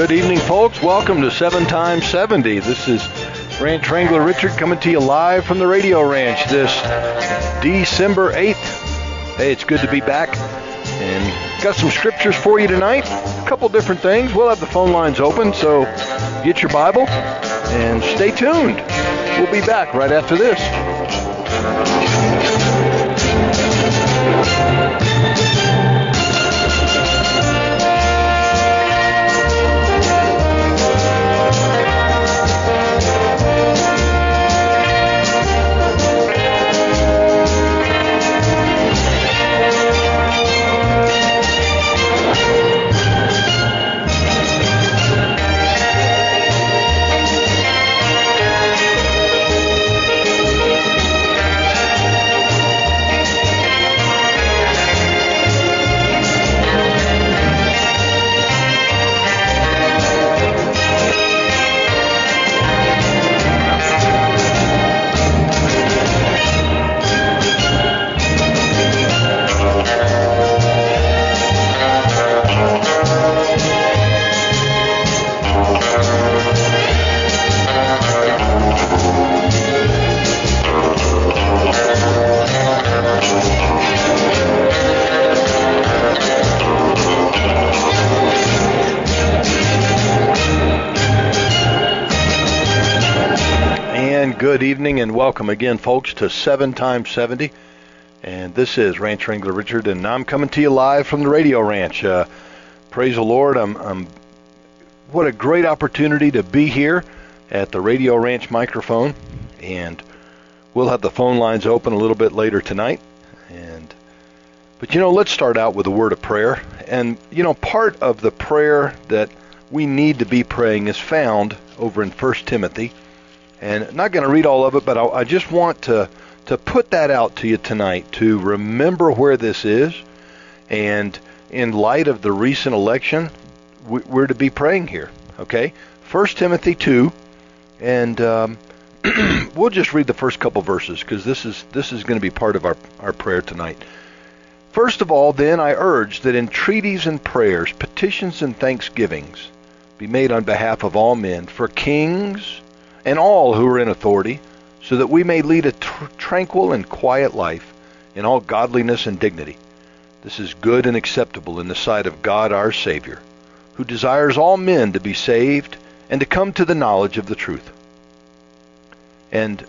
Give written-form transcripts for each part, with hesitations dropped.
Good evening, folks. Welcome to 7 times 70. This is Ranch Wrangler Richard coming to you live from the Radio Ranch this December 8th. Hey, it's good to be back. And got some scriptures for you tonight. A couple different things. We'll have the phone lines open, so get your Bible and stay tuned. We'll be back right after this. Good evening and welcome again, folks, to 7 times 70. And this is Ranch Wrangler Richard, and I'm coming to you live from the Radio Ranch. Praise the Lord. What a great opportunity to be here at the Radio Ranch microphone. And we'll have the phone lines open a little bit later tonight. But let's start out with a word of prayer. And part of the prayer that we need to be praying is found over in 1 Timothy. And I'm not going to read all of it, but I just want to put that out to you tonight, to remember where this is. And in light of the recent election, we're to be praying here, okay? 1 Timothy 2, and we'll just read the first couple verses, because this is going to be part of our prayer tonight. First of all, then, I urge that entreaties and prayers, petitions and thanksgivings be made on behalf of all men, for kings and all who are in authority, so that we may lead a tranquil and quiet life in all godliness and dignity. This is good and acceptable in the sight of God our Savior, who desires all men to be saved and to come to the knowledge of the truth. And,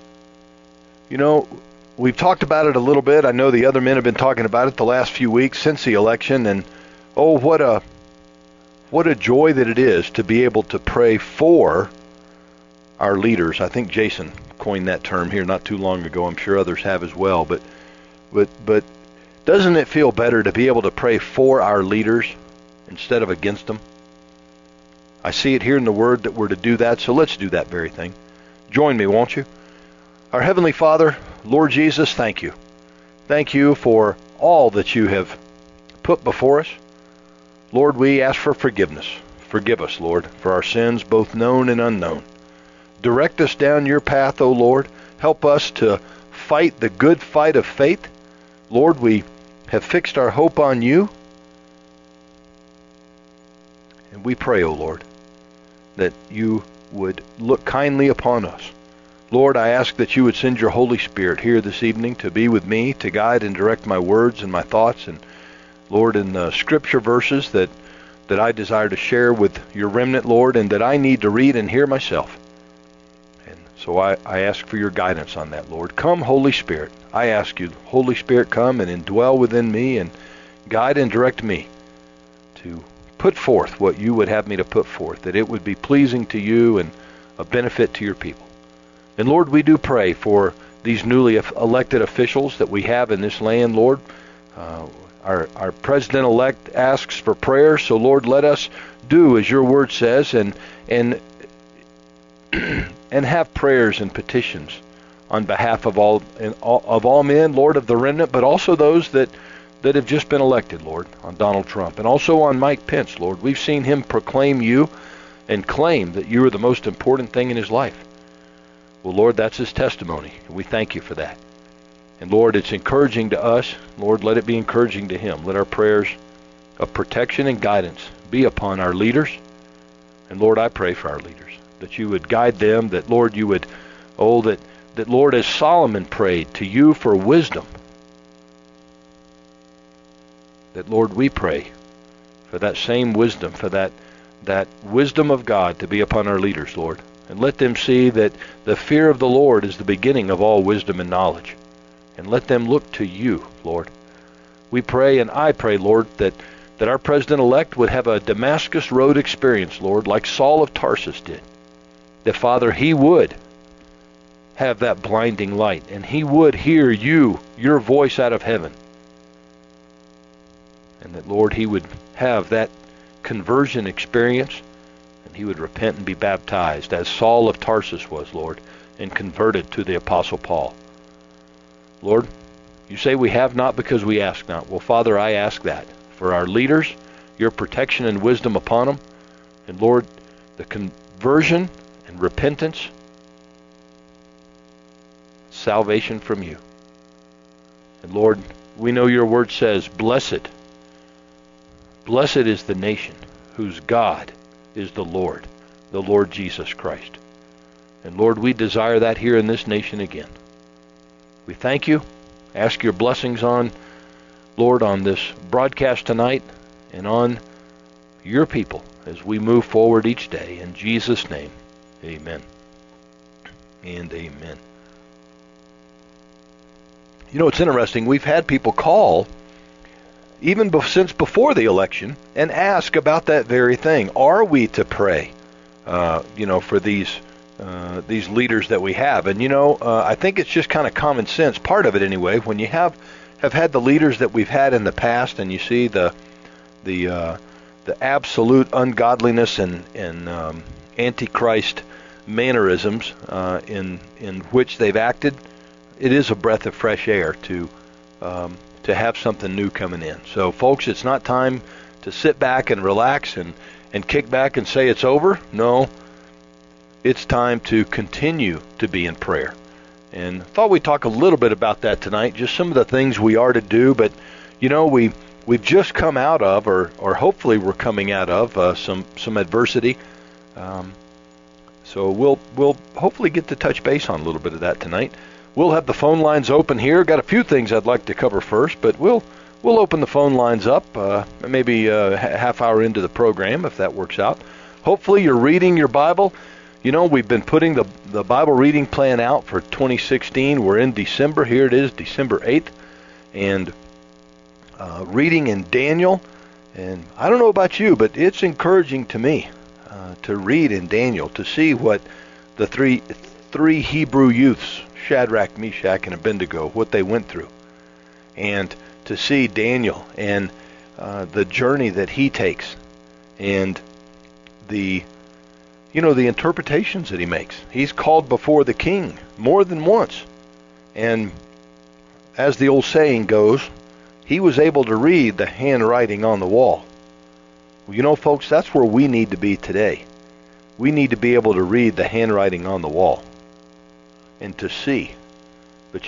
we've talked about it a little bit. I know the other men have been talking about it the last few weeks since the election, and what a joy that it is to be able to pray for our leaders. I think Jason coined that term here not too long ago. I'm sure others have as well. But doesn't it feel better to be able to pray for our leaders instead of against them? I see it here in the Word that we're to do that, so let's do that very thing. Join me, won't you? Our Heavenly Father, Lord Jesus, thank you. Thank you for all that you have put before us. Lord, we ask for forgiveness. Forgive us, Lord, for our sins, both known and unknown. Direct us down your path, O Lord. Help us to fight the good fight of faith. Lord, we have fixed our hope on you. And we pray, O Lord, that you would look kindly upon us. Lord, I ask that you would send your Holy Spirit here this evening to be with me, to guide and direct my words and my thoughts. And Lord, in the scripture verses that I desire to share with your remnant, Lord, and that I need to read and hear myself. So I ask for your guidance on that, Lord. Come, Holy Spirit. I ask you, Holy Spirit, come and indwell within me and guide and direct me to put forth what you would have me to put forth, that it would be pleasing to you and a benefit to your people. And Lord, we do pray for these newly elected officials that we have in this land, Lord. Our president-elect asks for prayer, so Lord, let us do as your word says and have prayers and petitions on behalf of all men, Lord, of the remnant, but also those that have just been elected, Lord, on Donald Trump, and also on Mike Pence, Lord. We've seen him proclaim you and claim that you are the most important thing in his life. Well, Lord, that's his testimony, and we thank you for that. And Lord, it's encouraging to us. Lord, let it be encouraging to him. Let our prayers of protection and guidance be upon our leaders. And Lord, I pray for our leaders, that you would guide them, that Lord, you would, that Lord, as Solomon prayed to you for wisdom, that Lord, we pray for that same wisdom, for that wisdom of God to be upon our leaders, Lord. And let them see that the fear of the Lord is the beginning of all wisdom and knowledge. And let them look to you, Lord. We pray, and I pray, Lord, that our president-elect would have a Damascus Road experience, Lord, like Saul of Tarsus did. That, Father, he would have that blinding light, and he would hear your voice out of heaven. And that, Lord, he would have that conversion experience, and he would repent and be baptized, as Saul of Tarsus was, Lord, and converted to the Apostle Paul. Lord, you say we have not because we ask not. Well, Father, I ask that for our leaders, your protection and wisdom upon them, and Lord, the conversion and repentance, salvation from you. And Lord, we know your word says, blessed is the nation whose God is the Lord Jesus Christ. And Lord, we desire that here in this nation again. We thank you. Ask your blessings on, Lord, on this broadcast tonight and on your people as we move forward each day. In Jesus' name, amen and amen. You know, it's interesting. We've had people call even since before the election and ask about that very thing. Are we to pray, for these leaders that we have? And, I think it's just kind of common sense, part of it anyway, when you have had the leaders that we've had in the past, and you see the absolute ungodliness and antichrist mannerisms in which they've acted. It is a breath of fresh air to have something new coming in. So, folks, it's not time to sit back and relax and kick back and say it's over. No, it's time to continue to be in prayer. And I thought we'd talk a little bit about that tonight, just some of the things we are to do. But, we've just come out of, or hopefully we're coming out of, some adversity. So we'll hopefully get to touch base on a little bit of that tonight. We'll have the phone lines open here. Got a few things I'd like to cover first, but we'll open the phone lines up maybe a half hour into the program, if that works out. Hopefully you're reading your Bible. We've been putting the Bible reading plan out for 2016. We're in December. Here it is, December 8th. And reading in Daniel. And I don't know about you, but it's encouraging to me to read in Daniel, to see what the three Hebrew youths, Shadrach, Meshach, and Abednego, what they went through. And to see Daniel and the journey that he takes, and the interpretations that he makes. He's called before the king more than once. And as the old saying goes, he was able to read the handwriting on the wall. Well, folks, that's where we need to be today. We need to be able to read the handwriting on the wall and to see. But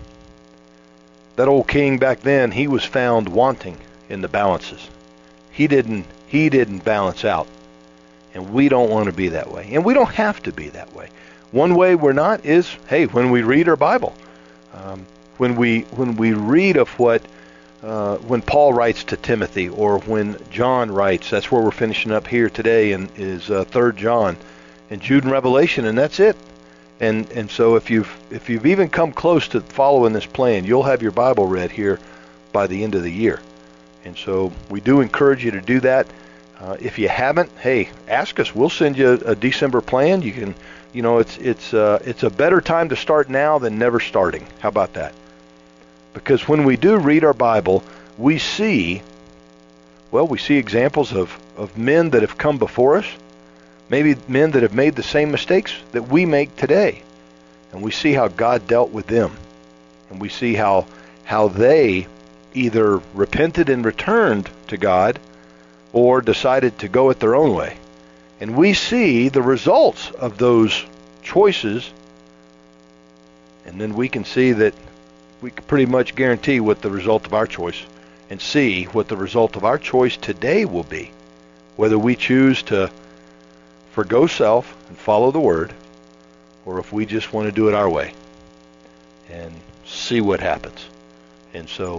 that old king back then, he was found wanting in the balances. He didn't balance out. And we don't want to be that way. And we don't have to be that way. One way we're not is, when we read our Bible. When we read of when Paul writes to Timothy, or when John writes, that's where we're finishing up here today, is 3 John, and Jude and Revelation, and that's it. And so if you've even come close to following this plan, you'll have your Bible read here by the end of the year. And so we do encourage you to do that. If you haven't, ask us. We'll send you a December plan. You can, it's a better time to start now than never starting. How about that? Because when we do read our Bible, we see examples of men that have come before us, maybe men that have made the same mistakes that we make today. And we see how God dealt with them. And we see how they either repented and returned to God, or decided to go it their own way. And we see the results of those choices, and then we can see that we can pretty much guarantee what the result of our choice, and see what the result of our choice today will be, whether we choose to forgo self and follow the Word, or if we just want to do it our way and see what happens. And so,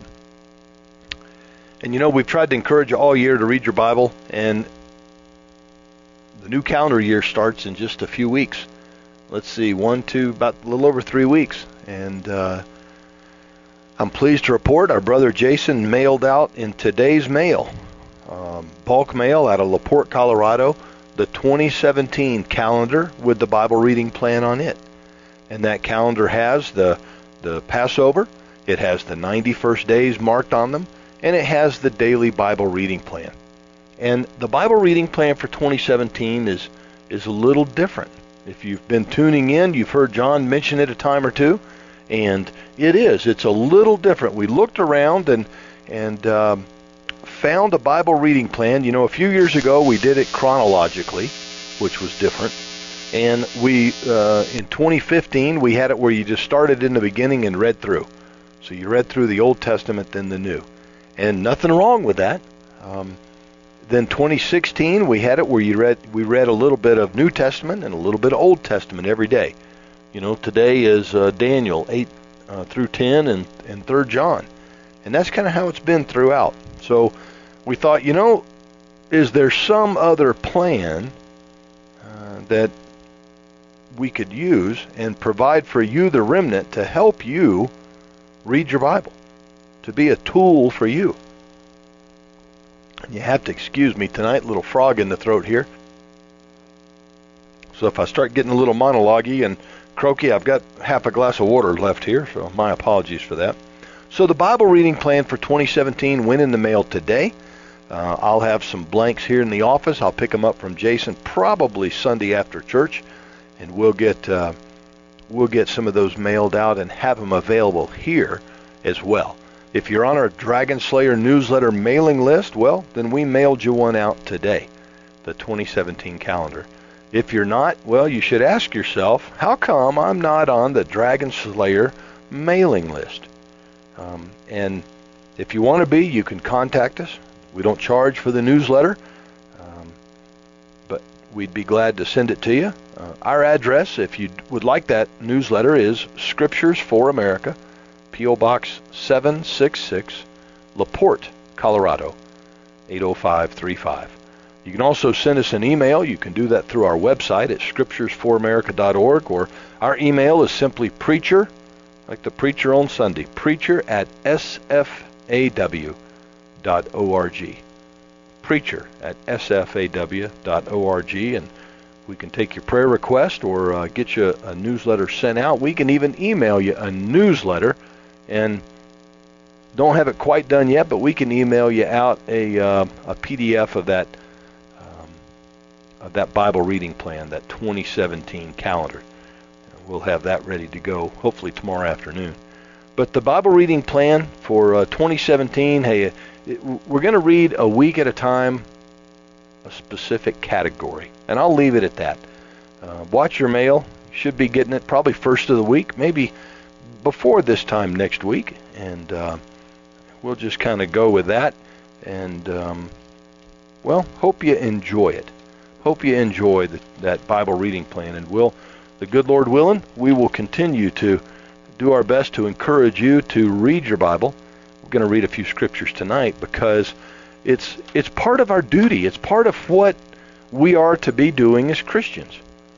we've tried to encourage you all year to read your Bible, and the new calendar year starts in just a few weeks. Let's see, about a little over 3 weeks. And I'm pleased to report our brother Jason mailed out in today's mail, bulk mail out of LaPorte, Colorado, the 2017 calendar with the Bible reading plan on it. And that calendar has the Passover, it has the 91st days marked on them, and it has the daily Bible reading plan. And the Bible reading plan for 2017 is a little different. If you've been tuning in, you've heard John mention it a time or two, and it's a little different. We looked around and found a Bible reading plan. A few years ago we did it chronologically, which was different. And we in 2015 we had it where you just started in the beginning and read through. So you read through the Old Testament, then the New. And nothing wrong with that. Then 2016 we had it where we read a little bit of New Testament and a little bit of Old Testament every day. Today is Daniel 8 through 10 and 3 John. And that's kind of how it's been throughout. So we thought, is there some other plan that we could use and provide for you, the remnant, to help you read your Bible, to be a tool for you? You have to excuse me tonight, little frog in the throat here. So if I start getting a little monologue-y and croaky, I've got half a glass of water left here, so my apologies for that. So the Bible reading plan for 2017 went in the mail today. I'll have some blanks here in the office. I'll pick them up from Jason probably Sunday after church, and we'll get some of those mailed out and have them available here as well. If you're on our Dragon Slayer newsletter mailing list, well, then we mailed you one out today, the 2017 calendar. If you're not, well, you should ask yourself, how come I'm not on the Dragon Slayer mailing list? And if you want to be, you can contact us. We don't charge for the newsletter, but we'd be glad to send it to you. Our address, if you would like that newsletter, is Scriptures for America, P.O. Box 766, LaPorte, Colorado, 80535. You can also send us an email. You can do that through our website at scripturesforamerica.org, or our email is simply preacher, like the preacher on Sunday, preacher@sfaw.org. preacher@sfaw.org, and we can take your prayer request or get you a newsletter sent out. We can even email you a newsletter, and don't have it quite done yet, but we can email you out a PDF of that Bible reading plan, that 2017 calendar. We'll have that ready to go hopefully tomorrow afternoon. But the Bible reading plan for 2017, we're going to read a week at a time, a specific category. And I'll leave it at that. Watch your mail. You should be getting it probably first of the week, maybe before this time next week. And we'll just kind of go with that. And, hope you enjoy it. Hope you enjoy that Bible reading plan. And the good Lord willing, we will continue to do our best to encourage you to read your Bible. We're going to read a few scriptures tonight because it's part of our duty. It's part of what we are to be doing as Christians.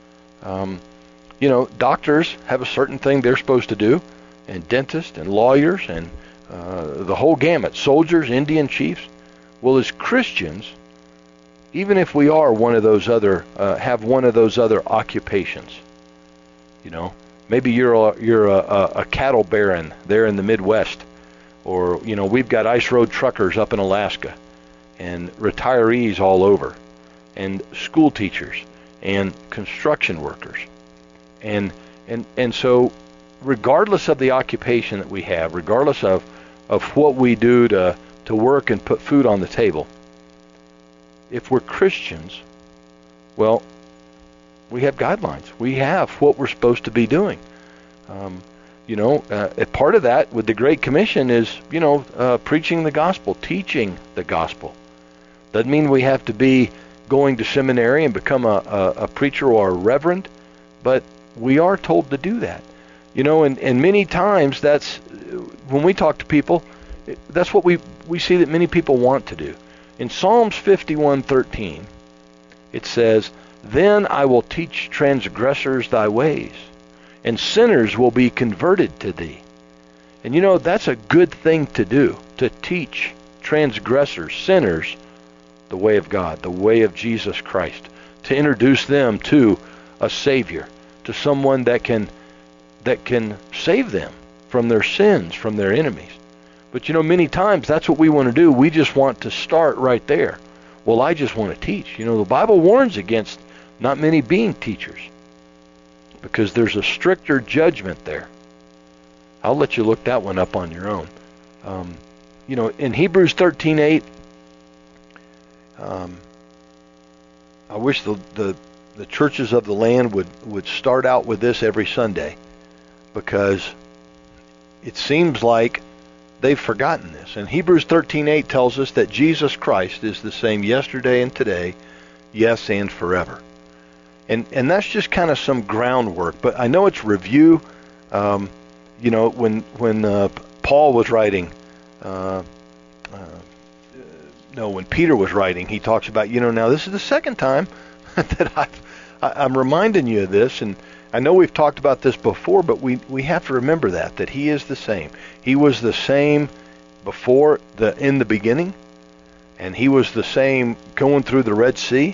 Doctors have a certain thing they're supposed to do, and dentists and lawyers and the whole gamut, soldiers, Indian chiefs. Well, as Christians, even if we are one of those other, have one of those other occupations, maybe you're a cattle baron there in the Midwest, or we've got ice road truckers up in Alaska, and retirees all over, and school teachers, and construction workers, and so regardless of the occupation that we have, regardless of what we do to work and put food on the table, if we're Christians, well, we have guidelines. We have what we're supposed to be doing. Part of that with the Great Commission is, preaching the gospel, teaching the gospel. Doesn't mean we have to be, going to seminary and become a preacher or a reverend, but we are told to do that. And many times that's, when we talk to people, that's what we see that many people want to do. In Psalms 51:13, it says, "Then I will teach transgressors thy ways, and sinners will be converted to thee." And that's a good thing to do, to teach transgressors, sinners, the way of God, the way of Jesus Christ, to introduce them to a Savior, to someone that can save them from their sins, from their enemies. But many times that's what we want to do. We just want to start right there. Well, I just want to teach. The Bible warns against not many being teachers, because there's a stricter judgment there. I'll let you look that one up on your own. In Hebrews 13:8, I wish the churches of the land would start out with this every Sunday, because it seems like they've forgotten this. And Hebrews 13:8 tells us that Jesus Christ is the same yesterday and today, yes, and forever. And that's just kind of some groundwork. But I know it's review. When Paul was writing, when Peter was writing, he talks about, now this is the second time that I'm reminding you of this, and I know we've talked about this before, but we have to remember that he is the same. He was the same in the beginning, and he was the same going through the Red Sea,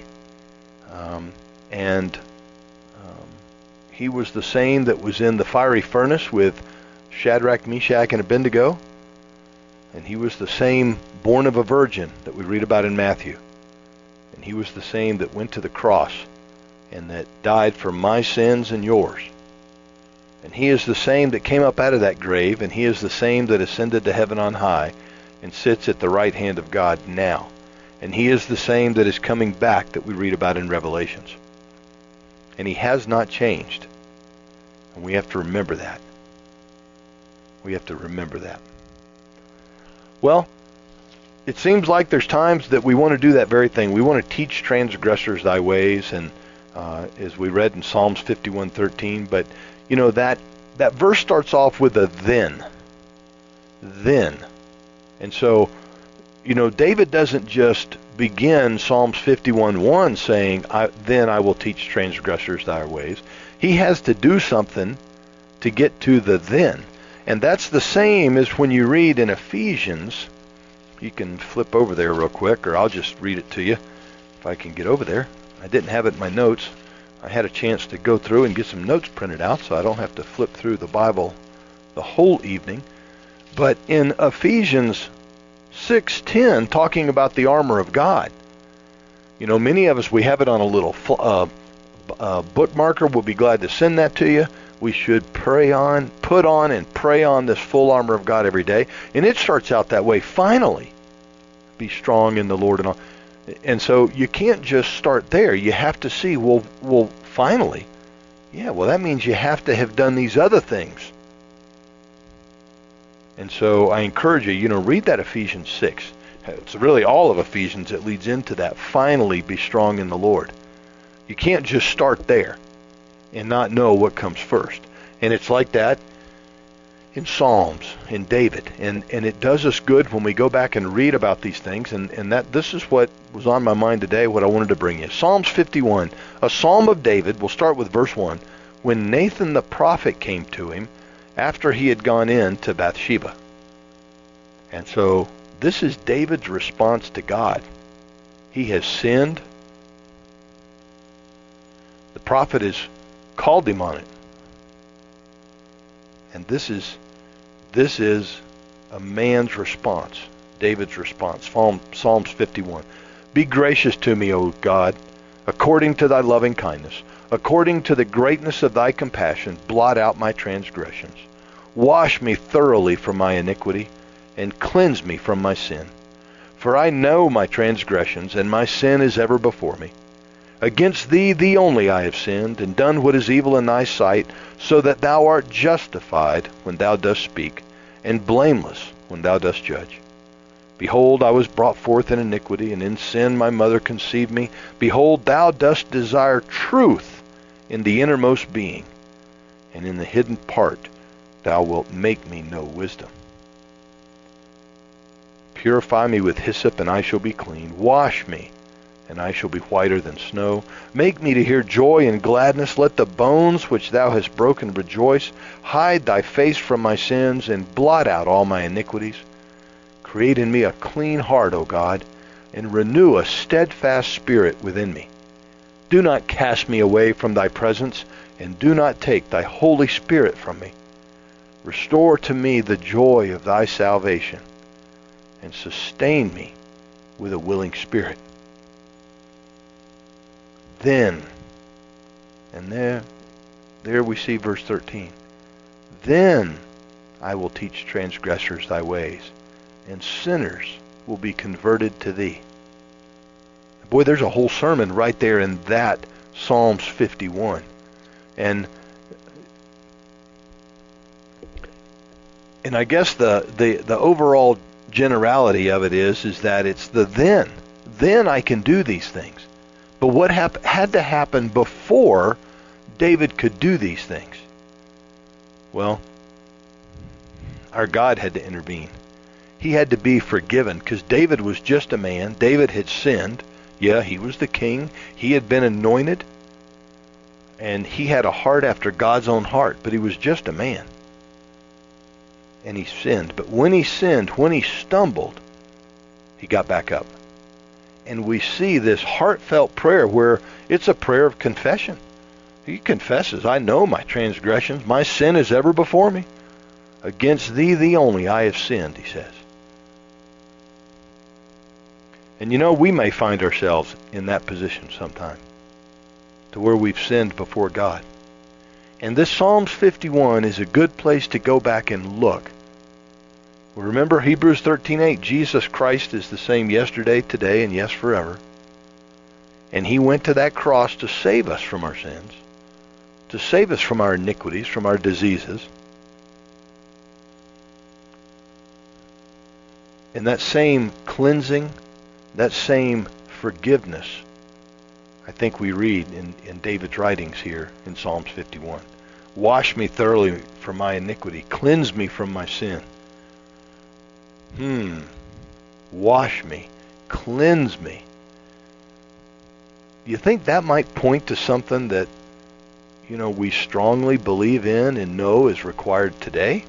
and he was the same that was in the fiery furnace with Shadrach, Meshach, and Abednego, and he was the same born of a virgin that we read about in Matthew, and he was the same that went to the cross and that died for my sins and yours. And he is the same that came up out of that grave, and he is the same that ascended to heaven on high and sits at the right hand of God now. And he is the same that is coming back that we read about in Revelations. And he has not changed. And we have to remember that. We have to remember that. Well, it seems like there's times that we want to do that very thing. We want to teach transgressors thy ways, and as we read in Psalms 51:13, but that verse starts off with a then. And so, David doesn't just begin Psalms 51:1 saying, then I will teach transgressors thy ways. He has to do something to get to the then. And that's the same as when you read in Ephesians. You can flip over there real quick, or I'll just read it to you if I can get over there. I didn't have it in my notes. I had a chance to go through and get some notes printed out, so I don't have to flip through the Bible the whole evening. But in Ephesians 6:10, talking about the armor of God, many of us, we have it on a little bookmarker. We'll be glad to send that to you. We should put on and pray on this full armor of God every day. And it starts out that way. Finally, be strong in the Lord and all. And so you can't just start there. You have to see, well, finally. Yeah, well, that means you have to have done these other things. And so I encourage you, read that Ephesians 6. It's really all of Ephesians that leads into that. Finally, be strong in the Lord. You can't just start there and not know what comes first. And it's like that in Psalms, in David. And it does us good when we go back and read about these things. And that this is what was on my mind today, what I wanted to bring you. Psalms 51, a psalm of David. We'll start with verse 1. When Nathan the prophet came to him after he had gone in to Bathsheba. And so this is David's response to God. He has sinned. The prophet has called him on it. And this is a man's response, David's response. Psalms 51. Be gracious to me, O God, according to thy loving kindness, according to the greatness of thy compassion, blot out my transgressions. Wash me thoroughly from my iniquity, and cleanse me from my sin. For I know my transgressions, and my sin is ever before me. Against thee, thee only I have sinned, and done what is evil in thy sight, so that thou art justified when thou dost speak, and blameless when thou dost judge. Behold, I was brought forth in iniquity, and in sin my mother conceived me. Behold, thou dost desire truth in the innermost being, and in the hidden part thou wilt make me know wisdom. Purify me with hyssop, and I shall be clean. Wash me, and I shall be whiter than snow. Make me to hear joy and gladness. Let the bones which thou hast broken rejoice. Hide thy face from my sins, and blot out all my iniquities. Create in me a clean heart, O God, and renew a steadfast spirit within me. Do not cast me away from thy presence, and do not take thy Holy Spirit from me. Restore to me the joy of thy salvation, and sustain me with a willing spirit. Then, and there we see verse 13. Then I will teach transgressors thy ways, and sinners will be converted to thee. Boy, there's a whole sermon right there in that Psalms 51. And I guess the overall generality of it is that it's the then. Then I can do these things. But what had to happen before David could do these things? Well, our God had to intervene. He had to be forgiven, because David was just a man. David had sinned. Yeah, he was the king. He had been anointed. And he had a heart after God's own heart. But he was just a man. And he sinned. But when he sinned, when he stumbled, he got back up. And we see this heartfelt prayer where it's a prayer of confession. He confesses, I know my transgressions. My sin is ever before me. Against thee, thee only, I have sinned, he says. And you know, we may find ourselves in that position sometime, to where we've sinned before God. And this Psalms 51 is a good place to go back and look. Remember Hebrews 13:8, Jesus Christ is the same yesterday, today, and yes, forever. And he went to that cross to save us from our sins, to save us from our iniquities, from our diseases. And that same cleansing, that same forgiveness, I think we read in David's writings here in Psalms 51. Wash me thoroughly from my iniquity. Cleanse me from my sin. Wash me. Cleanse me. Do you think that might point to something that, we strongly believe in and know is required today?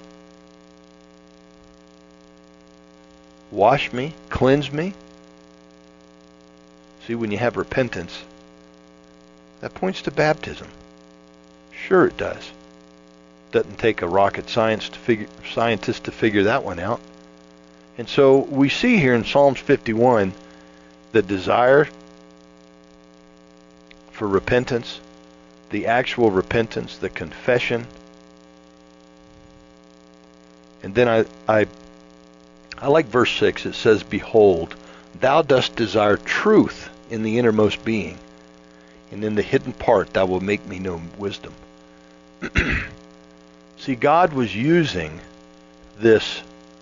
Wash me. Cleanse me. See, when you have repentance, that points to baptism. Sure it does. Doesn't take a rocket scientist to figure that one out. And so we see here in Psalms 51 the desire for repentance, the actual repentance, the confession. And then I like verse 6. It says, Behold, thou dost desire truth in the innermost being, and in the hidden part thou wilt make me know wisdom. See, God was using this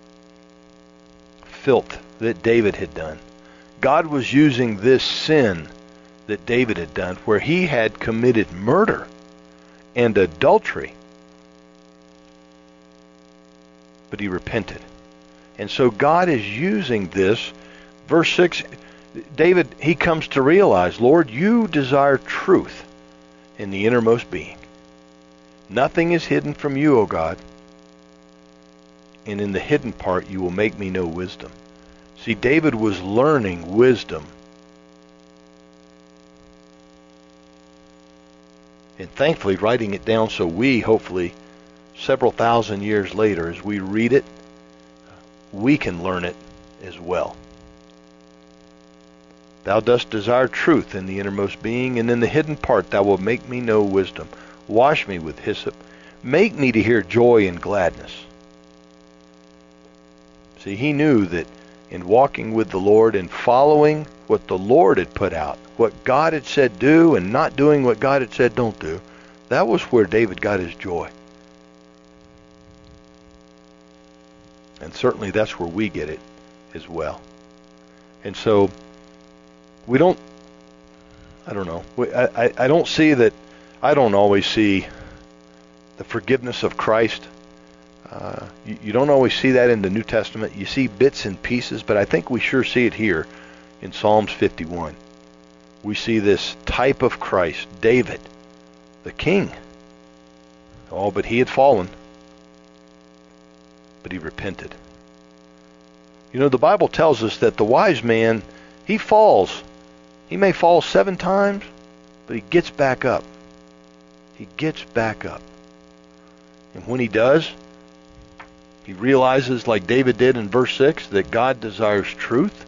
filth that David had done. God was using this sin that David had done, where he had committed murder and adultery. But he repented. And so God is using this. Verse 6, David, he comes to realize, Lord, you desire truth in the innermost being. Nothing is hidden from you, O God. And in the hidden part you will make me know wisdom. See, David was learning wisdom. And thankfully writing it down so we, hopefully, several thousand years later, as we read it, we can learn it as well. Thou dost desire truth in the innermost being, and in the hidden part thou wilt make me know wisdom. Wash me with hyssop. Make me to hear joy and gladness. See, he knew that in walking with the Lord and following what the Lord had put out, what God had said do and not doing what God had said don't do, that was where David got his joy. And certainly that's where we get it as well. And so we don't, I don't know. I don't see that, I don't always see the forgiveness of Christ. You don't always see that in the New Testament. You see bits and pieces, but I think we sure see it here in Psalms 51. We see this type of Christ, David, the king. Oh, but he had fallen. But he repented. You know, the Bible tells us that the wise man, he falls. He may fall 7 times, but he gets back up. He gets back up. And when he does, he realizes, like David did in verse 6, that God desires truth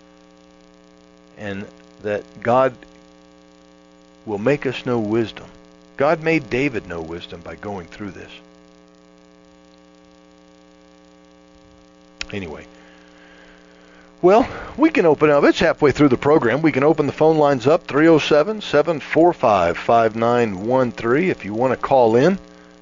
and that God will make us know wisdom. God made David know wisdom by going through this. Anyway, well, we can open up. It's halfway through the program. We can open the phone lines up, 307-745-5913, if you want to call in.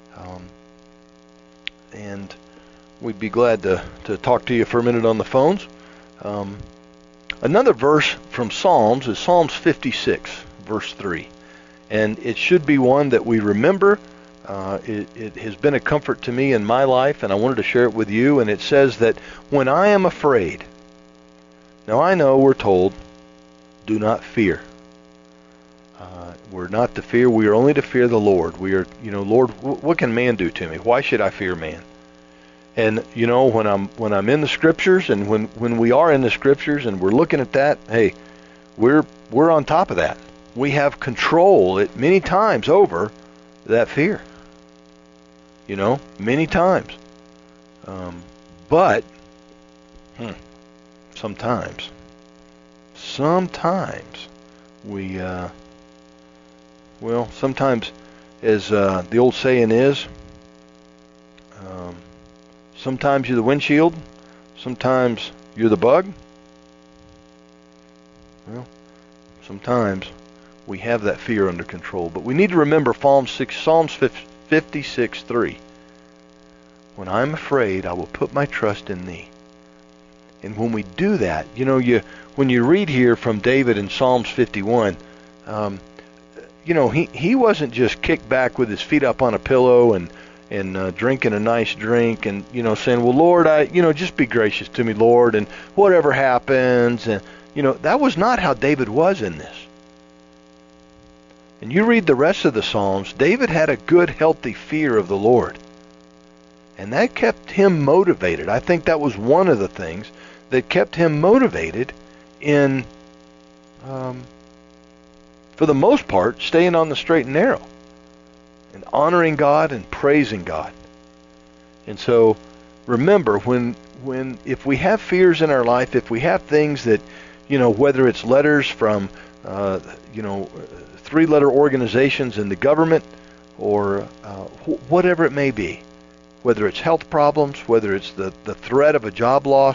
And we'd be glad to talk to you for a minute on the phones. Another verse from Psalms is Psalms 56, verse 3. And it should be one that we remember. It has been a comfort to me in my life, and I wanted to share it with you. And it says that when I am afraid, now I know we're told, do not fear. We're not to fear. We are only to fear the Lord. We are, Lord, what can man do to me? Why should I fear man? And when I'm in the Scriptures, and when we are in the Scriptures, and we're looking at that, hey, we're on top of that. We have control many times over that fear. Many times. But sometimes we, sometimes, as the old saying is, sometimes you're the windshield, sometimes you're the bug. Well, sometimes we have that fear under control. But we need to remember Psalms 56:3. When I'm afraid, I will put my trust in thee. And when we do that, when you read here from David in Psalms 51, he wasn't just kicked back with his feet up on a pillow and drinking a nice drink and, saying, well, Lord, just be gracious to me, Lord, and whatever happens. And, that was not how David was in this. And you read the rest of the Psalms, David had a good, healthy fear of the Lord. And that kept him motivated. I think that was one of the things that kept him motivated in, for the most part, staying on the straight and narrow and honoring God and praising God. And so remember, if we have fears in our life, if we have things that, whether it's letters from, 3-letter organizations in the government or whatever it may be, whether it's health problems, whether it's the threat of a job loss,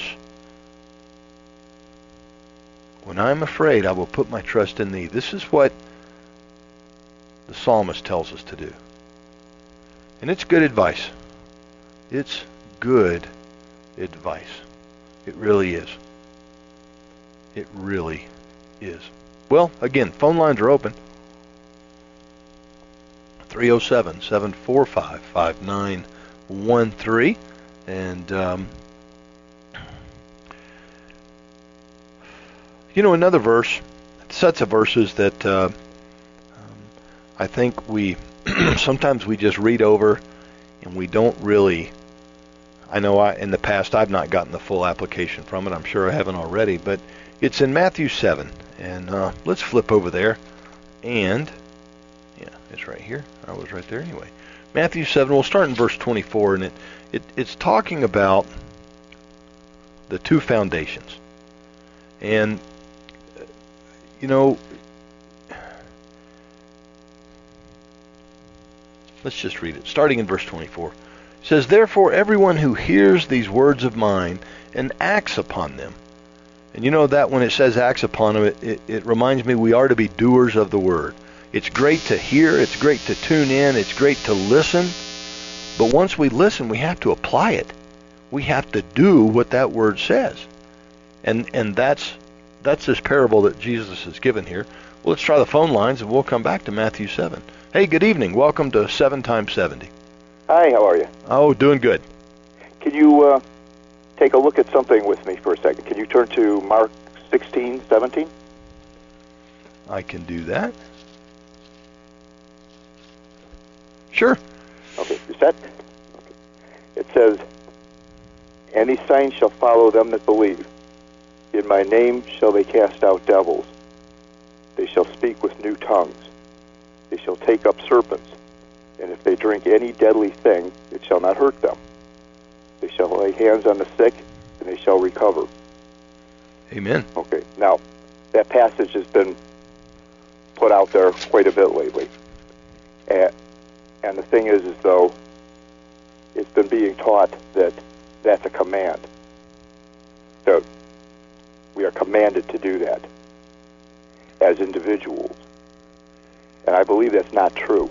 when I'm afraid, I will put my trust in thee. This is what the psalmist tells us to do. And it's good advice. It's good advice. It really is. It really is. Well, again, phone lines are open. 307-745-5913. And, another verse, sets of verses that I think we sometimes we just read over and we don't really, I know in the past I've not gotten the full application from it. I'm sure I haven't already, but it's in Matthew 7. And let's flip over there. And, yeah, it's right here. I was right there anyway. Matthew 7, we'll start in verse 24, and it's talking about the 2 foundations. And, let's just read it. Starting in verse 24. It says, therefore, everyone who hears these words of mine and acts upon them. And that when it says acts upon them, it reminds me we are to be doers of the word. It's great to hear. It's great to tune in. It's great to listen. But once we listen, we have to apply it. We have to do what that word says. And that's this parable that Jesus has given here. Well, let's try the phone lines, and we'll come back to Matthew 7. Hey, good evening. Welcome to 7 times 70. Hi, how are you? Oh, doing good. Can you take a look at something with me for a second? Can you turn to Mark 16:17? I can do that. Sure. Okay, you set? Okay. It says, "And these signs shall follow them that believe. In my name shall they cast out devils. They shall speak with new tongues. They shall take up serpents. And if they drink any deadly thing, it shall not hurt them. They shall lay hands on the sick, and they shall recover." Amen. Okay, now, that passage has been put out there quite a bit lately. And the thing is though, it's been being taught that that's a command. So, we are commanded to do that as individuals. And I believe that's not true.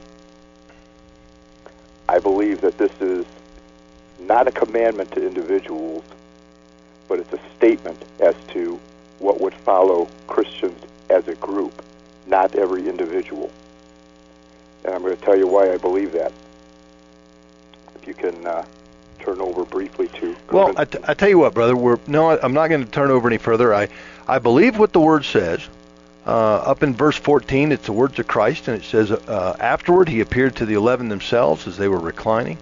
I believe that this is not a commandment to individuals, but it's a statement as to what would follow Christians as a group, not every individual. And I'm going to tell you why I believe that. If you can turn over briefly to... Well, I tell you what, brother. I'm not going to turn over any further. I believe what the Word says. Up in verse 14, it's the words of Christ, and it says, afterward he appeared to the 11 themselves as they were reclining.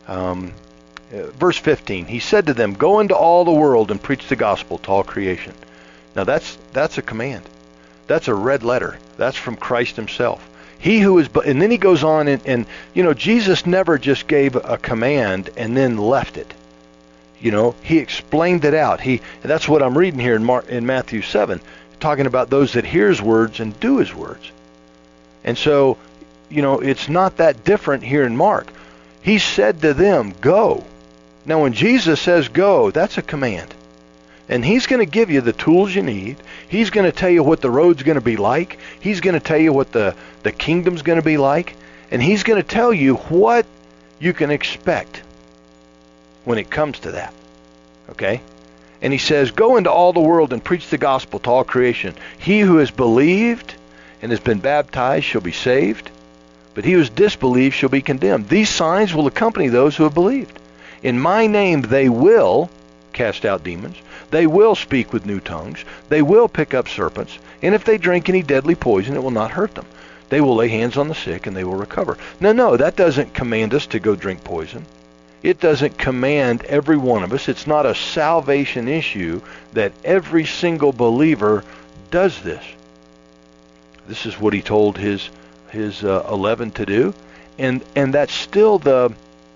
Verse 15, he said to them, "Go into all the world and preach the gospel to all creation." Now that's a command. That's a red letter. That's from Christ himself. He who is, and then he goes on and Jesus never just gave a command and then left it. He explained it out. That's what I'm reading here in Matthew 7, talking about those that hear his words and do his words. And so, it's not that different here in Mark. He said to them, "Go." Now, when Jesus says go, that's a command. And he's going to give you the tools you need. He's going to tell you what the road's going to be like. He's going to tell you what the kingdom's going to be like. And he's going to tell you what you can expect when it comes to that. Okay? And he says, "Go into all the world and preach the gospel to all creation. He who has believed and has been baptized shall be saved, but he who has disbelieved shall be condemned. These signs will accompany those who have believed. In my name they will cast out demons. They will speak with new tongues. They will pick up serpents. And if they drink any deadly poison, it will not hurt them. They will lay hands on the sick and they will recover." No, that doesn't command us to go drink poison. It doesn't command every one of us. It's not a salvation issue that every single believer does this. This is what he told his 11 to do. And that's still the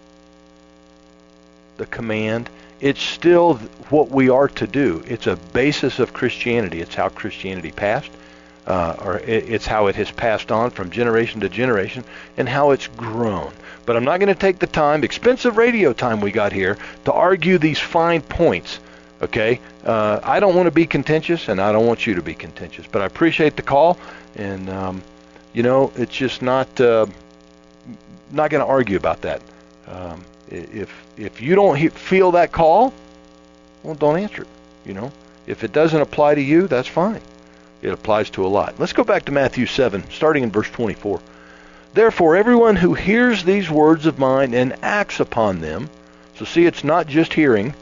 command. It's still what we are to do. It's a basis of Christianity. It's how Christianity passed, or it's how it has passed on from generation to generation, and how it's grown. But I'm not going to take the time, expensive radio time we got here, to argue these fine points, okay? I don't want to be contentious, and I don't want you to be contentious. But I appreciate the call, and, it's just not going to argue about that. If you don't feel that call, well, don't answer it. If it doesn't apply to you, that's fine. It applies to a lot. Let's go back to Matthew 7, starting in verse 24. "Therefore, everyone who hears these words of mine and acts upon them," so see, it's not just hearing,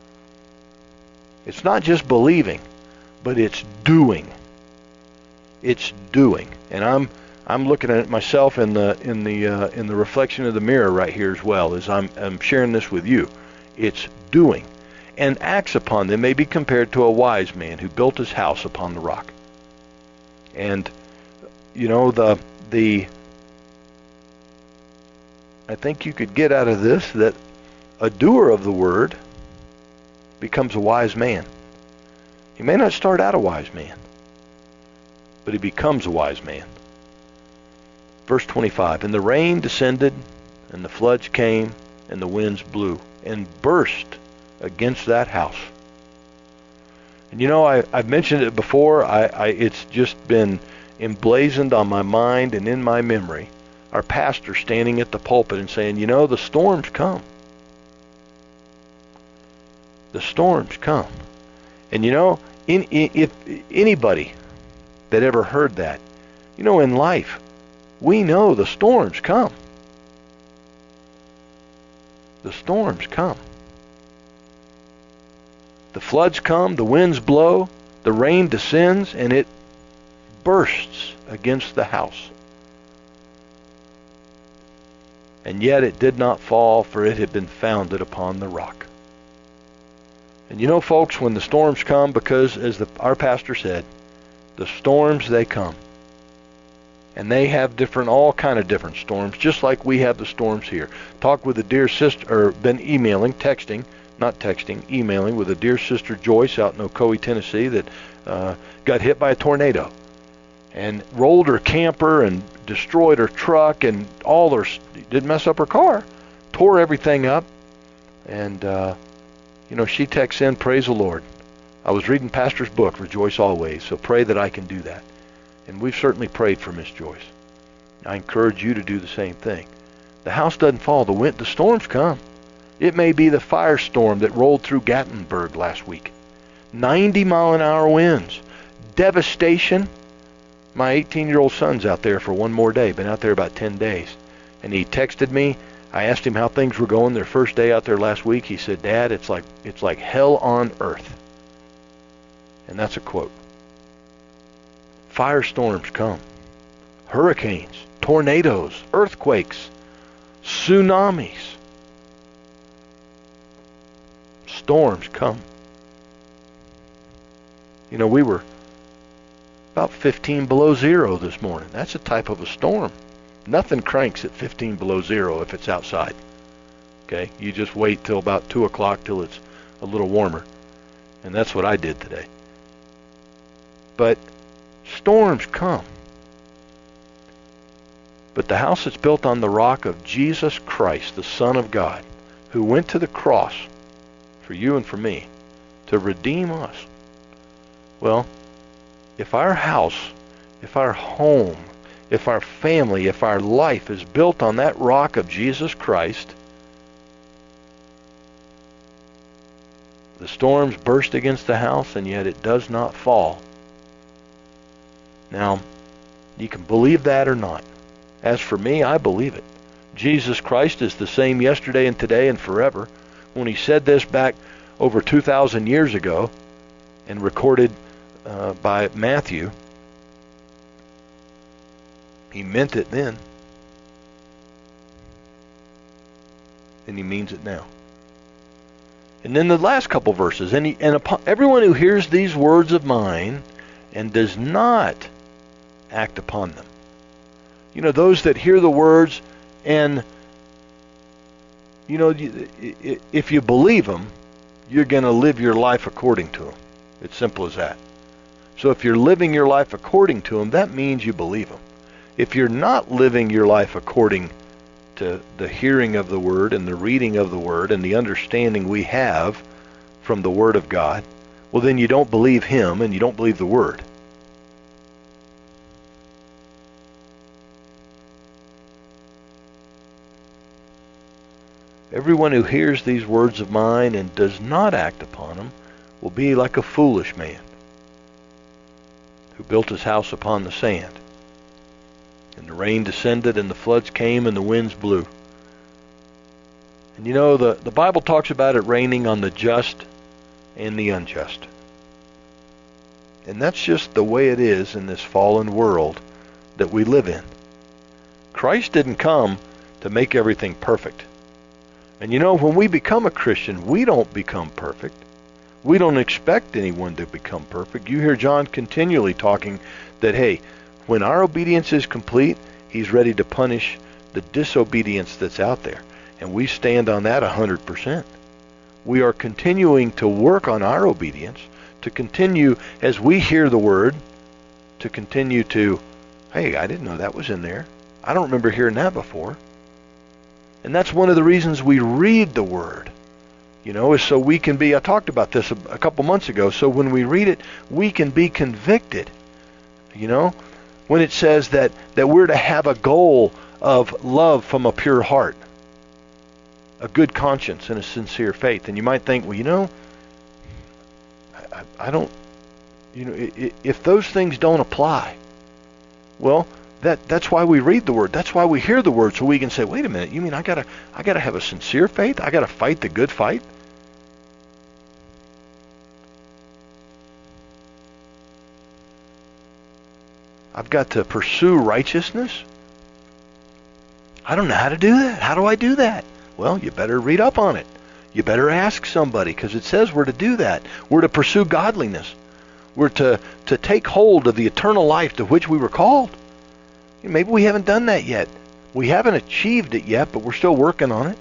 it's not just believing, but it's doing. It's doing. And I'm looking at it myself in the reflection of the mirror right here as well, as I'm sharing this with you. It's doing. "And acts upon them may be compared to a wise man who built his house upon the rock." And I think you could get out of this that a doer of the word becomes a wise man. He may not start out a wise man, but he becomes a wise man. Verse 25, "And the rain descended, and the floods came, and the winds blew, and burst against that house." And I've mentioned it before. It's just been emblazoned on my mind and in my memory. Our pastor standing at the pulpit and saying, the storms come. The storms come. And if anybody that ever heard that, in life, we know the storms come. The storms come. The floods come, the winds blow, the rain descends, and it bursts against the house. And yet it did not fall, for it had been founded upon the rock. And folks, when the storms come, because as our pastor said, the storms, they come. And they have all kind of different storms, just like we have the storms here. Talked with a dear sister, or been emailing with a dear sister Joyce out in Ocoee, Tennessee, that got hit by a tornado and rolled her camper and destroyed her truck and didn't mess up her car, tore everything up. And she texts in, praise the Lord. I was reading Pastor's book, Rejoice Always, so pray that I can do that. And we've certainly prayed for Miss Joyce. I encourage you to do the same thing. The house doesn't fall. The storms come. It may be the firestorm that rolled through Gatlinburg last week. 90-mile-an-hour winds. Devastation. My 18-year-old son's out there for one more day. Been out there about 10 days. And he texted me. I asked him how things were going their first day out there last week. He said, Dad, it's like hell on earth. And that's a quote. Firestorms come. Hurricanes, tornadoes, earthquakes, tsunamis. Storms come. We were about 15 below zero this morning. That's a type of a storm. Nothing cranks at 15 below zero if it's outside. Okay? You just wait till about 2 o'clock till it's a little warmer. And that's what I did today. But storms come. But the house that's built on the rock of Jesus Christ, the Son of God, who went to the cross for you and for me to redeem us. Well, if our house, if our home, if our family, if our life is built on that rock of Jesus Christ, the storms burst against the house, and yet it does not fall. Now, you can believe that or not. As for me, I believe it. Jesus Christ is the same yesterday and today and forever. When he said this back over 2,000 years ago and recorded by Matthew, he meant it then. And he means it now. And then the last couple verses, and upon everyone who hears these words of mine and does not act upon them. Those that hear the words and, if you believe them, you're going to live your life according to them. It's simple as that. So if you're living your life according to them, that means you believe them. If you're not living your life according to the hearing of the Word and the reading of the Word and the understanding we have from the Word of God, well, then you don't believe Him and you don't believe the Word. Everyone who hears these words of mine and does not act upon them will be like a foolish man who built his house upon the sand. And the rain descended, and the floods came, and the winds blew. And the Bible talks about it raining on the just and the unjust. And that's just the way it is in this fallen world that we live in. Christ didn't come to make everything perfect. And when we become a Christian, we don't become perfect. We don't expect anyone to become perfect. You hear John continually talking that, hey, when our obedience is complete, he's ready to punish the disobedience that's out there. And we stand on that 100%. We are continuing to work on our obedience, to continue, as we hear the Word, to continue to, hey, I didn't know that was in there. I don't remember hearing that before. And that's one of the reasons we read the Word, is so we can be, I talked about this a couple months ago, so when we read it, we can be convicted. When it says that we're to have a goal of love from a pure heart, a good conscience, and a sincere faith. And you might think, well, I don't, if those things don't apply, well, that's why we read the Word. That's why we hear the Word, so we can say, wait a minute, you mean I gotta have a sincere faith? I gotta fight the good fight? I've got to pursue righteousness? I don't know how to do that. How do I do that? Well, you better read up on it. You better ask somebody, because it says we're to do that. We're to pursue godliness. We're to take hold of the eternal life to which we were called. Maybe we haven't done that yet. We haven't achieved it yet, but we're still working on it.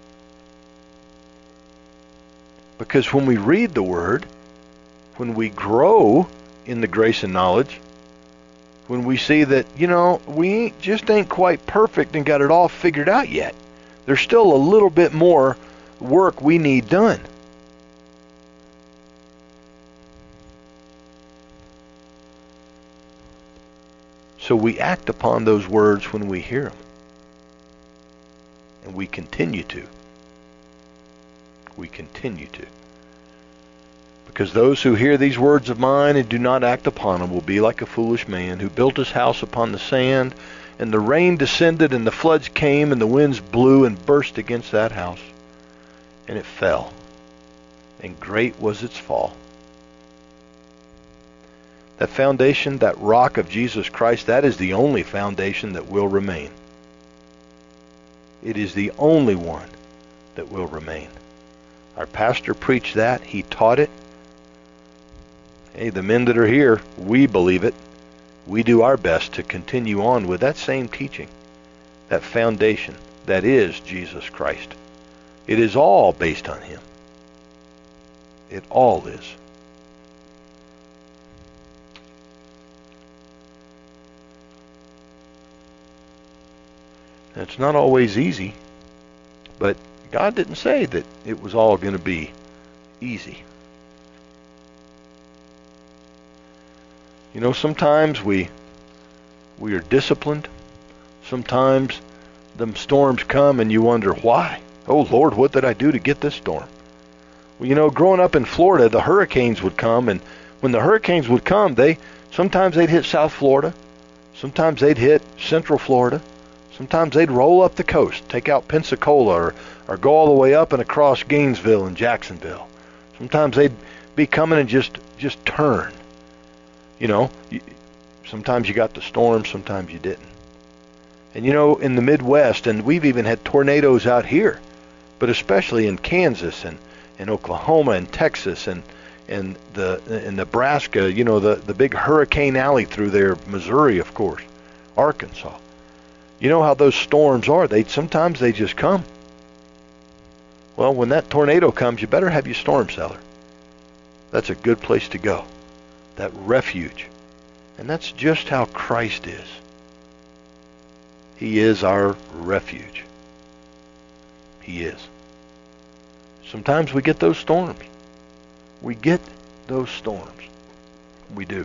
Because when we read the Word, when we grow in the grace and knowledge, when we see that, we just ain't quite perfect and got it all figured out yet. There's still a little bit more work we need done. So we act upon those words when we hear them. And we continue to. We continue to. Because those who hear these words of mine and do not act upon them will be like a foolish man who built his house upon the sand, and the rain descended, and the floods came, and the winds blew and burst against that house. And it fell, and great was its fall. That foundation, that rock of Jesus Christ, that is the only foundation that will remain. It is the only one that will remain. Our pastor preached that. He taught it. Hey, the men that are here, we believe it. We do our best to continue on with that same teaching, that foundation that is Jesus Christ. It is all based on Him. It all is. It's not always easy, but God didn't say that it was all going to be easy. Sometimes we are disciplined. Sometimes them storms come and you wonder why. Oh Lord, what did I do to get this storm? Well, growing up in Florida, the hurricanes would come, and when the hurricanes would come, sometimes they'd hit South Florida, sometimes they'd hit Central Florida, sometimes they'd roll up the coast, take out Pensacola, or go all the way up and across Gainesville and Jacksonville. Sometimes they'd be coming and just turn. Sometimes you got the storm, sometimes you didn't. And in the Midwest, and we've even had tornadoes out here, but especially in Kansas and Oklahoma and Texas and in Nebraska, the big Hurricane Alley through there, Missouri, of course, Arkansas. You know how those storms are. Sometimes they just come. Well, when that tornado comes, you better have your storm cellar. That's a good place to go. That refuge. And that's just how Christ is. He is our refuge. He is. Sometimes we get those storms. We get those storms. We do.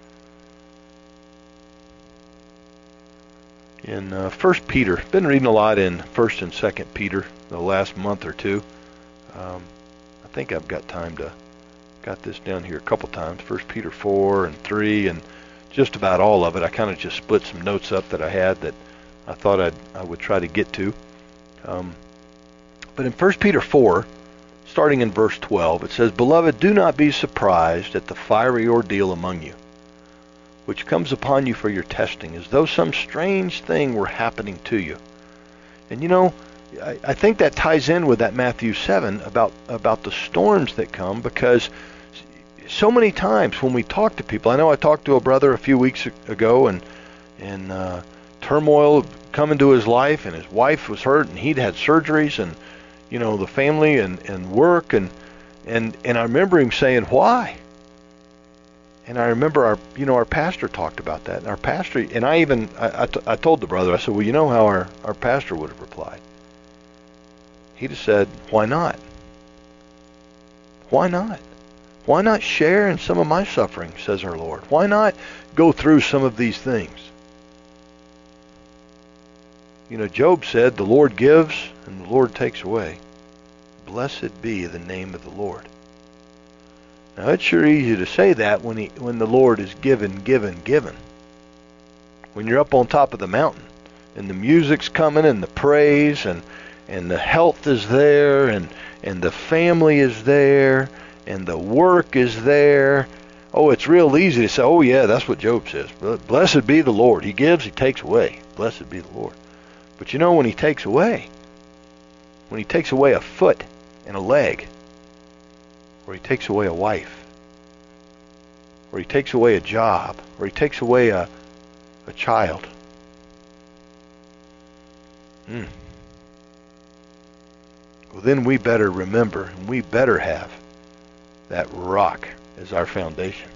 In 1 Peter, been reading a lot in 1 and 2 Peter the last month or two. I think I've got this down here a couple times. 1 Peter 4 and 3 and just about all of it. I kind of just split some notes up that I had that I thought I would try to get to. But in 1 Peter 4, starting in verse 12, it says, "Beloved, do not be surprised at the fiery ordeal among you, which comes upon you for your testing, as though some strange thing were happening to you." And I think that ties in with that Matthew 7 about the storms that come, because so many times when we talk to people, I know I talked to a brother a few weeks ago, and turmoil come into his life, and his wife was hurt, and he'd had surgeries, and the family and work, and I remember him saying, "Why?" And I remember our pastor talked about that. And our pastor, and I told the brother, I said, well, you know how our pastor would have replied. He'd have said, "Why not? Why not? Why not share in some of my suffering, says our Lord? Why not go through some of these things?" Job said, "The Lord gives and the Lord takes away. Blessed be the name of the Lord." Now, it's sure easy to say that when the Lord is given. When you're up on top of the mountain, and the music's coming, and the praise, and the health is there, and the family is there, and the work is there. Oh, it's real easy to say, oh yeah, that's what Job says. Blessed be the Lord. He gives, he takes away. Blessed be the Lord. But you know, when he takes away a foot and a leg, or he takes away a wife, or he takes away a job, or he takes away a child, well, then we better remember, and we better have that rock as our foundation.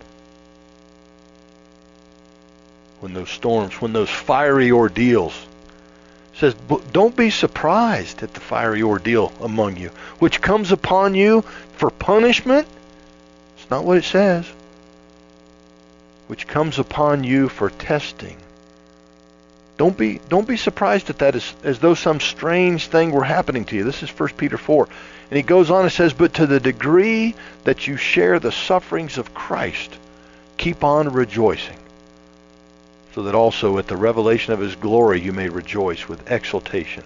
When those storms, when those fiery ordeals, it says, don't be surprised at the fiery ordeal among you, which comes upon you for punishment. It's not what it says. Which comes upon you for testing. Don't be surprised at that as though some strange thing were happening to you. This is 1 Peter 4. And he goes on and says, but to the degree that you share the sufferings of Christ, keep on rejoicing, so that also at the revelation of his glory you may rejoice with exultation.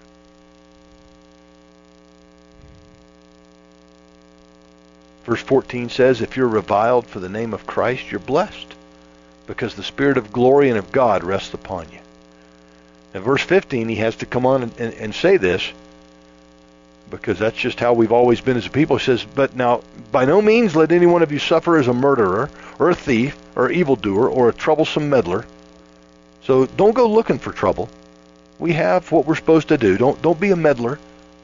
Verse 14 says, if you're reviled for the name of Christ, you're blessed, because the Spirit of glory and of God rests upon you. In verse 15, he has to come on and say this, because that's just how we've always been as a people. He says, but now, by no means let any one of you suffer as a murderer, or a thief, or an evildoer, or a troublesome meddler. So don't go looking for trouble. We have what we're supposed to do. Don't be a meddler.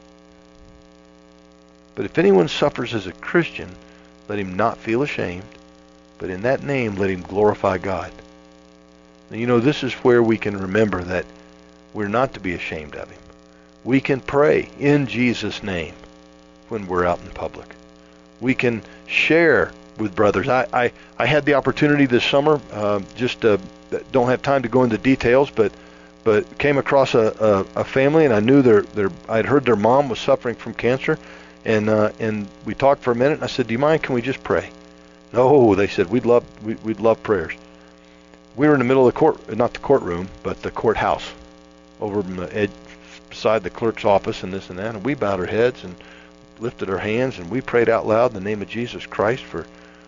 But if anyone suffers as a Christian, let him not feel ashamed, but in that name let him glorify God. Now, you know, this is where we can remember that we're not to be ashamed of him. We can pray in Jesus' name when we're out in public. We can share with brothers. I had the opportunity this summer, don't have time to go into details, but came across a family, and I knew I'd heard their mom was suffering from cancer, and we talked for a minute, and I said, do you mind, can we just pray? No, they said, we'd love prayers. We were in the middle of the court, not the courtroom, but the courthouse, over on the edge beside the clerk's office and this and that, and we bowed our heads and lifted our hands, and we prayed out loud in the name of Jesus Christ for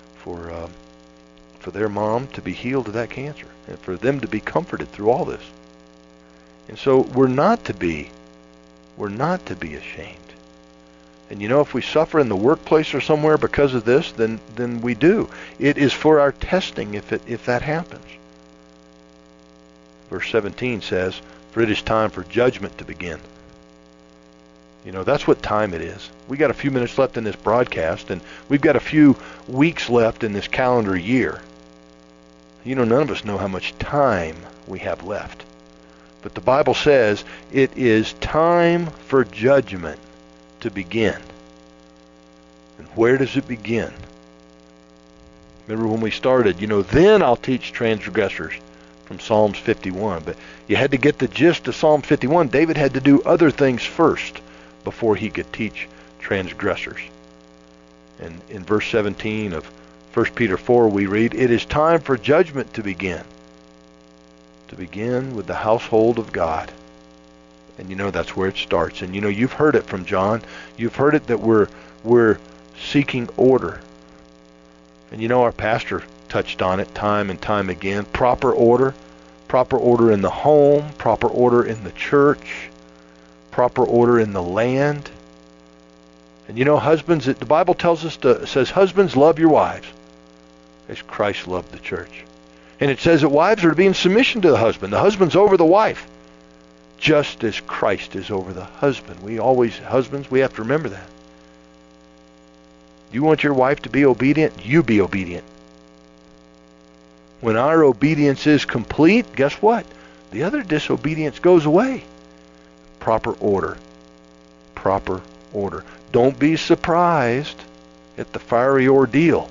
their mom to be healed of that cancer, and for them to be comforted through all this. And so we're not to be ashamed. And you know, if we suffer in the workplace or somewhere because of this, then we do. It is for our testing if that happens. Verse 17 says, for it is time for judgment to begin. You know, that's what time it is. We got a few minutes left in this broadcast, and we've got a few weeks left in this calendar year. You know, none of us know how much time we have left. But the Bible says it is time for judgment to begin. And where does it begin? Remember when we started, you know, then I'll teach transgressors from Psalms 51. But you had to get the gist of Psalm 51. David had to do other things first before he could teach transgressors. And in verse 17 of 1 Peter 4 we read, it is time for judgment to begin. To begin with the household of God. And you know, that's where it starts. And you know, you've heard it from John. You've heard it that we're seeking order. And you know, our pastor touched on it time and time again. Proper order in the home, proper order in the church, proper order in the land. And you know, husbands, the Bible tells us says, husbands, love your wives as Christ loved the church. And it says that wives are to be in submission to the husband. The husband's over the wife, just as Christ is over the husband. Husbands, we have to remember that. You want your wife to be obedient? You be obedient. When our obedience is complete, guess what? The other disobedience goes away. Proper order. Proper order. Don't be surprised at the fiery ordeal.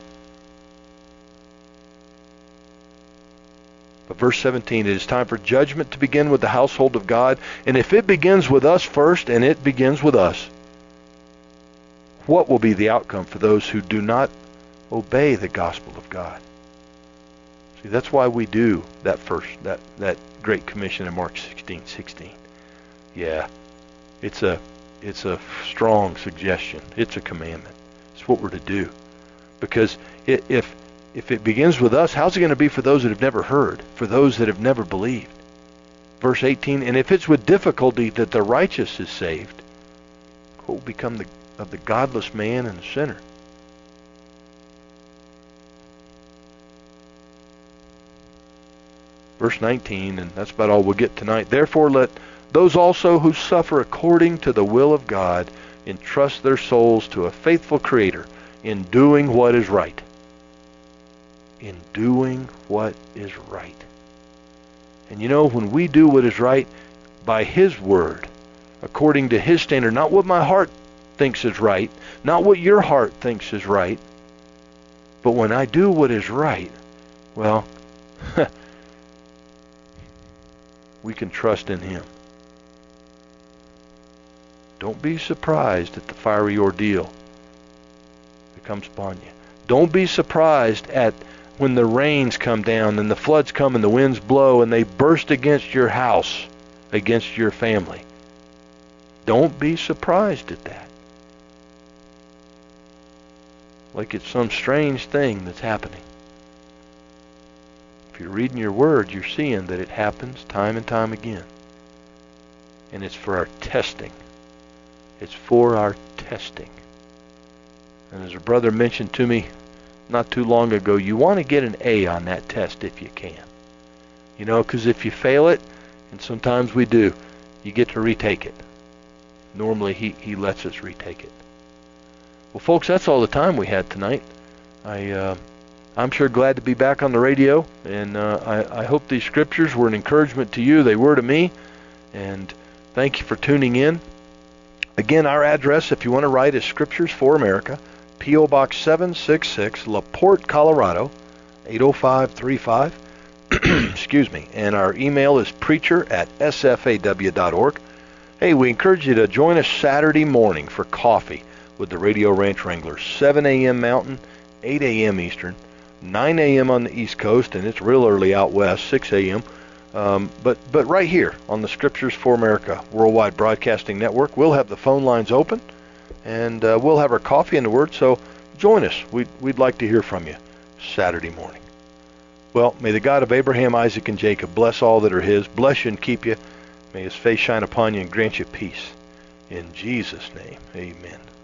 But verse 17, it is time for judgment to begin with the household of God. And if it begins with us first, and it begins with us, what will be the outcome for those who do not obey the gospel of God. See, that's why we do that that Great Commission in Mark 16:16. Yeah, it's a strong suggestion. It's a commandment. It's what we're to do. Because if it begins with us, how's it going to be for those that have never heard, for those that have never believed? Verse 18, and if it's with difficulty that the righteous is saved, what will become of the godless man and the sinner? Verse 19, and that's about all we'll get tonight. Therefore let those also who suffer according to the will of God entrust their souls to a faithful Creator in doing what is right. In doing what is right. And you know, when we do what is right by His Word, according to His standard, not what my heart thinks is right, not what your heart thinks is right, but when I do what is right, well, we can trust in Him. Don't be surprised at the fiery ordeal that comes upon you. Don't be surprised at when the rains come down and the floods come and the winds blow and they burst against your house, against your family. Don't be surprised at that. Like it's some strange thing that's happening. If you're reading your Word, you're seeing that it happens time and time again. And it's for our testing. It's for our testing. And as a brother mentioned to me not too long ago, you want to get an A on that test if you can. You know, because if you fail it, and sometimes we do, you get to retake it. Normally he lets us retake it. Well, folks, that's all the time we had tonight. I'm sure glad to be back on the radio, and I hope these scriptures were an encouragement to you. They were to me, and thank you for tuning in. Again, our address, if you want to write, is Scriptures for America, P.O. Box 766, LaPorte, Colorado, 80535. Excuse me. And our email is preacher@sfaw.org. Hey, we encourage you to join us Saturday morning for coffee with the Radio Ranch Wranglers, 7 a.m. Mountain, 8 a.m. Eastern, 9 a.m. on the East Coast, and it's real early out west, 6 a.m. But right here on the Scriptures for America Worldwide Broadcasting Network, we'll have the phone lines open, and we'll have our coffee and the Word. So join us. We'd like to hear from you Saturday morning. Well, may the God of Abraham, Isaac, and Jacob bless all that are His, bless you and keep you. May His face shine upon you and grant you peace. In Jesus' name, amen.